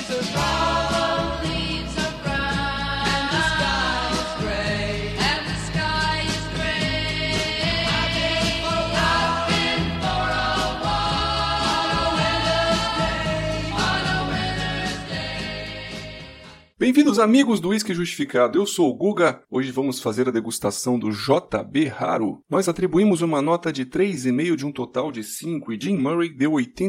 Bem-vindos, amigos do Whisky Justificado. Eu sou o Guga. Hoje vamos fazer a degustação do JB Raro. Nós atribuímos uma nota de 3,5 de um total de 5 e Jim Murray deu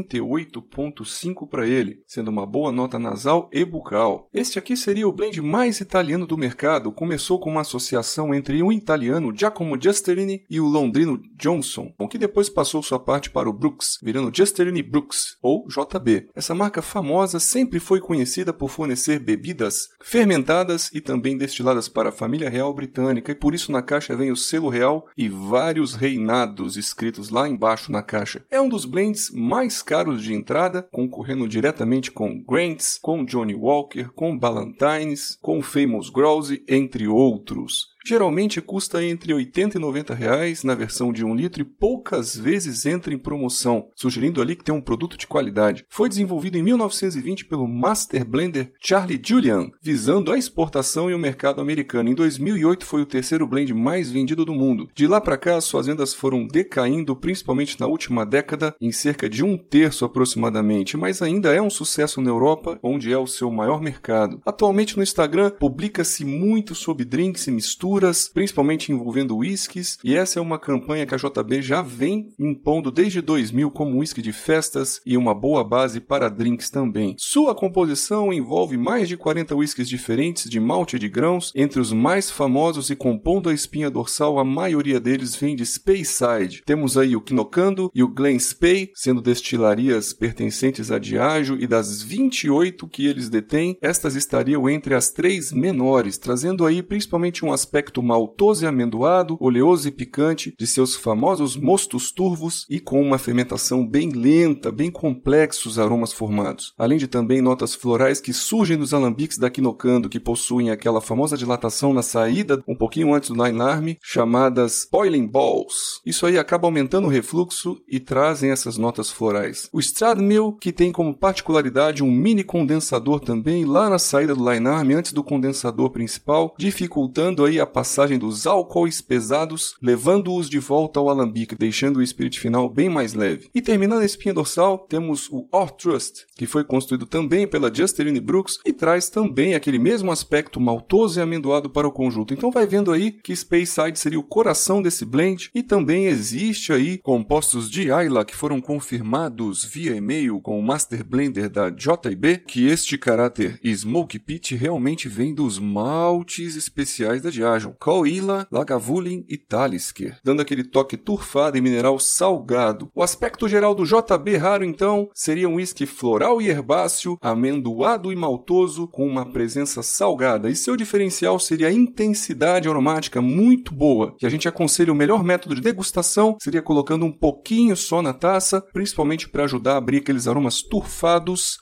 88,5 para ele, sendo uma boa nota nasal e bucal. Este aqui seria o blend mais italiano do mercado. Começou com uma associação entre o italiano Giacomo Giusterini e o londrino Johnson, que depois passou sua parte para o Brooks, virando Giusterini Brooks, ou JB. Essa marca famosa sempre foi conhecida por fornecer bebidas fermentadas e também destiladas para a família real britânica, e por isso na caixa vem o selo real e vários reinados escritos lá embaixo na caixa. É um dos blends mais caros de entrada, concorrendo diretamente com Grant's, com Johnnie Walker, com Ballantines, com Famous Grouse, entre outros. Geralmente custa entre R$ 80 e R$ 90 na versão de 1 litro e poucas vezes entra em promoção, sugerindo ali que tem um produto de qualidade. Foi desenvolvido em 1920 pelo Master Blender Charlie Julian, visando a exportação e o mercado americano. Em 2008 foi o terceiro blend mais vendido do mundo. De lá para cá, suas vendas foram decaindo, principalmente na última década, em cerca de 1/3 aproximadamente, mas ainda é um sucesso na Europa, onde é o seu maior mercado. Atualmente no Instagram, publica-se muito sobre drinks e misturas, principalmente envolvendo whiskies, e essa é uma campanha que a JB já vem impondo desde 2000 como whisky de festas e uma boa base para drinks também. Sua composição envolve mais de 40 whiskies diferentes de malte e de grãos, entre os mais famosos e compondo a espinha dorsal, a maioria deles vem de Speyside. Temos aí o Kinocando e o Glen Spey, sendo destilarias pertencentes a Diageo, e das 28 que eles detêm, estas estariam entre as 3 menores, trazendo aí principalmente um aspecto maltoso e amendoado, oleoso e picante de seus famosos mostos turvos e com uma fermentação bem lenta, bem complexos aromas formados. Além de também notas florais que surgem dos alambiques da Kinocando, que possuem aquela famosa dilatação na saída, um pouquinho antes do line arm, chamadas boiling balls. Isso aí acaba aumentando o refluxo e trazem essas notas florais. O Stradmill, que tem como particularidade um mini condensador também lá na saída do line arm, antes do condensador principal, dificultando aí a passagem dos álcoois pesados, levando-os de volta ao alambique, deixando o espírito final bem mais leve. E terminando a espinha dorsal, temos o Our Trust, que foi construído também pela Giusterini Brooks e traz também aquele mesmo aspecto maltoso e amendoado para o conjunto. Então vai vendo aí que Speyside seria o coração desse blend, e também existe aí compostos de Islay que foram confirmados via e-mail com o Master Blender da JB, que este caráter Smoky Peat realmente vem dos maltes especiais da Diageo, Caoila, Lagavulin e Talisker, dando aquele toque turfado e mineral salgado. O aspecto geral do JB Raro, então, seria um whisky floral e herbáceo, amendoado e maltoso, com uma presença salgada, e seu diferencial seria a intensidade aromática muito boa, que a gente aconselha o melhor método de degustação seria colocando um pouquinho só na taça, principalmente para ajudar a abrir aqueles aromas turfados,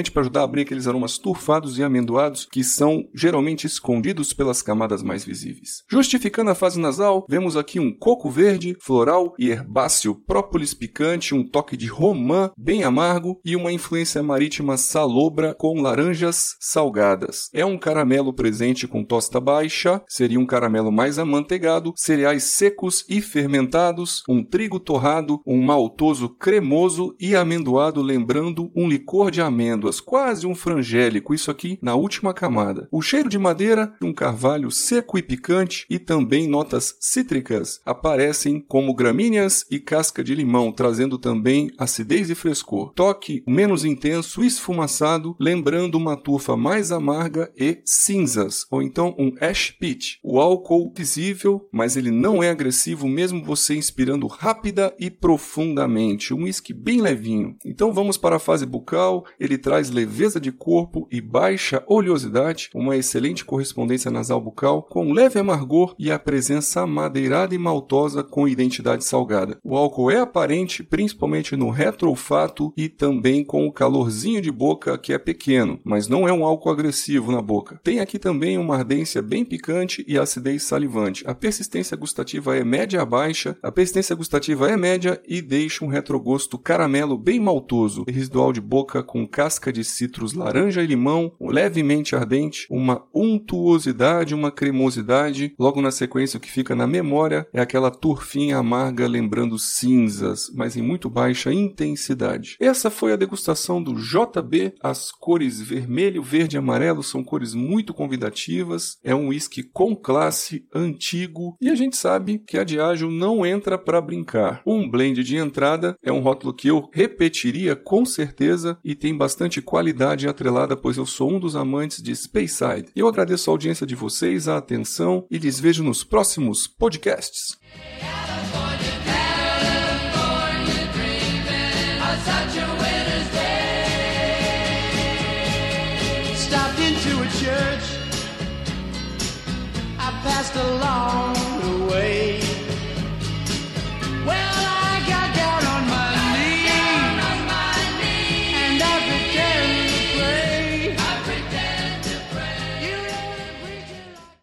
e amendoados que são geralmente escondidos pelas camadas mais visíveis. Justificando a fase nasal, vemos aqui um coco verde, floral e herbáceo, própolis picante, um toque de romã bem amargo e uma influência marítima salobra com laranjas salgadas. É um caramelo presente com tosta baixa, seria um caramelo mais amanteigado, cereais secos e fermentados, um trigo torrado, um maltoso cremoso e amendoado, lembrando um licor de amêndoas, quase um frangélico, isso aqui na última camada. O cheiro de madeira, um carvalho seco e picante, e também notas cítricas aparecem como gramíneas e casca de limão, trazendo também acidez e frescor. Toque menos intenso, esfumaçado, lembrando uma tufa mais amarga e cinzas, ou então um ash peat. O álcool visível, mas ele não é agressivo mesmo você inspirando rápida e profundamente. Um whisky bem levinho. Então vamos para a fase bucal. Ele traz leveza de corpo e baixa oleosidade, uma excelente correspondência nasal bucal, com leve leve amargor e a presença amadeirada e maltosa com identidade salgada. O álcool é aparente, principalmente no retroolfato e também com o calorzinho de boca que é pequeno, mas não é um álcool agressivo na boca. Tem aqui também uma ardência bem picante e acidez salivante. A persistência gustativa é média a baixa, média e deixa um retrogosto caramelo bem maltoso, residual de boca com casca de citros laranja e limão, levemente ardente, uma untuosidade, uma cremosidade. Logo na sequência o que fica na memória é aquela turfinha amarga lembrando cinzas, mas em muito baixa intensidade. Essa foi a degustação do JB. As cores vermelho, verde e amarelo são cores muito convidativas. É um whisky com classe, antigo, e a gente sabe que a Diageo não entra para brincar. Um blend de entrada é um rótulo que eu repetiria com certeza e tem bastante qualidade atrelada, pois eu sou um dos amantes de Speyside. Eu agradeço a audiência de vocês, a atenção e lhes vejo nos próximos podcasts. Passed along the way.